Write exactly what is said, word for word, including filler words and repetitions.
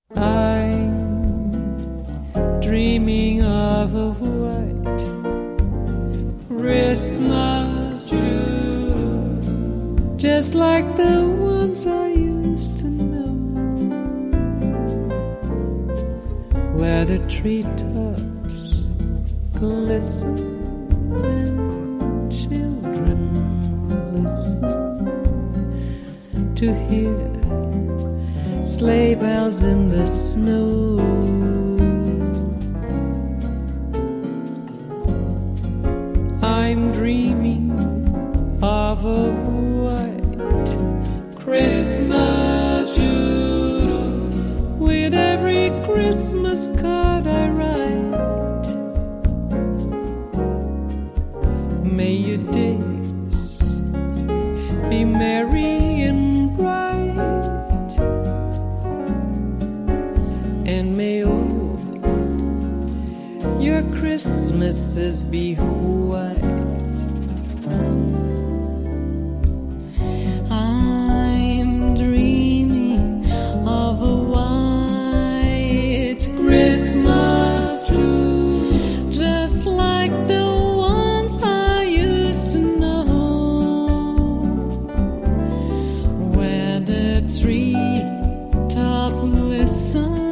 I'm dreaming of a white Christmas tree, just like the ones I used to know, where the treetops glisten and children listen to hear sleigh bells in the snow. I'm dreaming of a white Christmas June with every Christmas card I write. May your days be merry and bright, and may all your Christmases be white. I'm dreaming of a white Christmas tree, just like the ones I used to know, where the tree tops listen